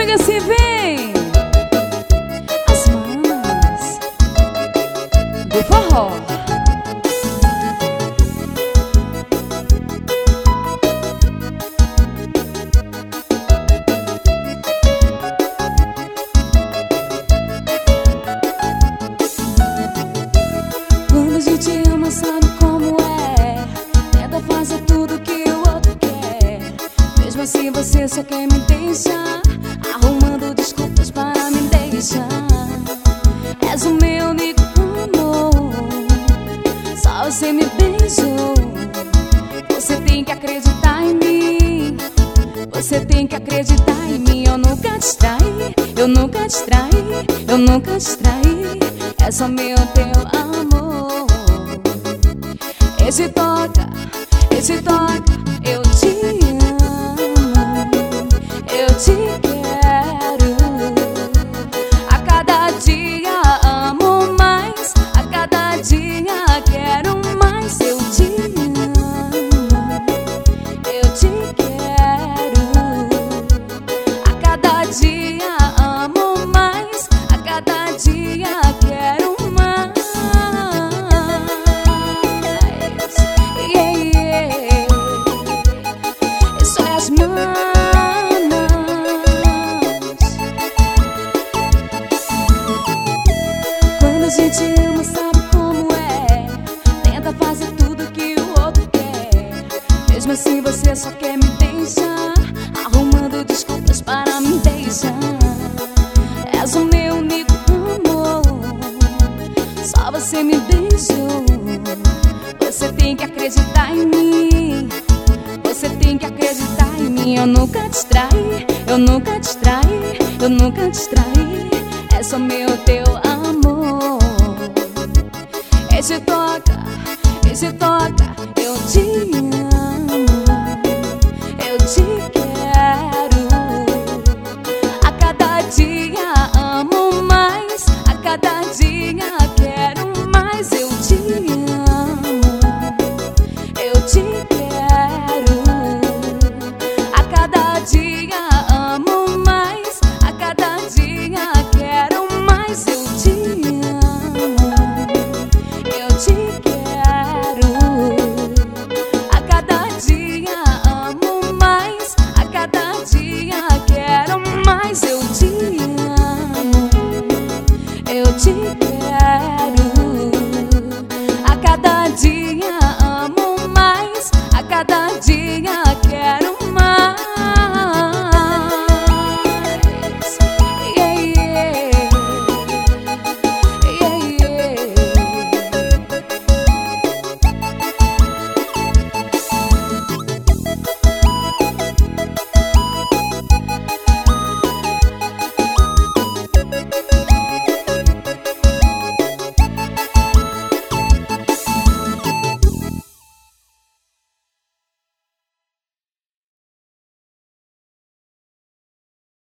diga assim, vem as manas do forró. Quando a gente ama, sabe como é. Tenta fazer tudo que o outro quer. Mesmo assim você só quer me deixar, arrumando desculpas para me deixar. És o meu único amor, só você me beijou. Você tem que acreditar em mim, você tem que acreditar em mim. Eu nunca te traí, eu nunca te traí, eu nunca te traí. É só meu teu amor. Esse toca, eu te amo, eu te quero. A cada dia amo mais, a cada dia quero mais. Eu te amo, eu te quero. A cada dia amo mais, a cada dia quero mais. Isso é as manas. Quando a gente ama, sabe como é. Tenta fazer tudo que o outro quer. Mesmo assim você só quer me deixar, arrumando desculpas para me deixar. És o meu único amor, só você me beijou. Você tem que acreditar em mim, você tem que acreditar em mim. Eu nunca te traí, eu nunca te traí, eu nunca te traí. É só meu teu amor. Esse toca, eu te amo, eu te quero.